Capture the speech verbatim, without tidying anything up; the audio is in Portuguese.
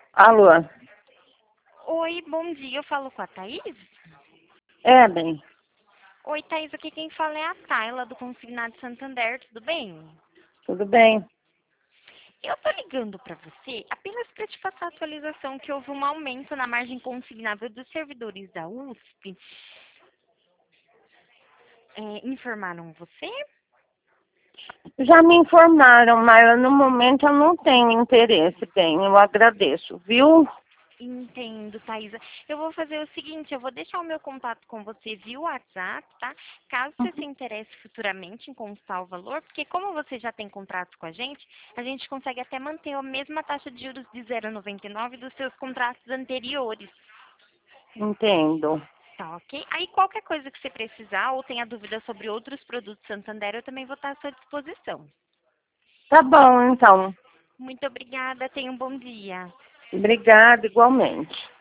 Alô? Oi, bom dia. Eu falo com a Thaís? É, bem, Oi, Thaís. Aqui quem fala é a Tayla, do Consignado Santander. Tudo bem? tudo bem. Eu tô ligando para você apenas para te passar a atualização que houve um aumento na margem consignável dos servidores da U S P. É, informaram você? Já me informaram, mas no momento eu não tenho interesse, bem, eu agradeço, viu? Entendo, Thaisa. Eu vou fazer o seguinte, eu vou deixar o meu contato com você via WhatsApp, tá? Caso você se interesse futuramente em consultar o valor, porque como você já tem contratos com a gente, a gente consegue até manter a mesma taxa de juros de zero vírgula noventa e nove dos seus contratos anteriores, Entendo. tá ok? Aí qualquer coisa que você precisar ou tenha dúvida sobre outros produtos Santander, eu também vou estar à sua disposição. Tá bom, então. Muito obrigada, tenha um bom dia. Obrigada, igualmente.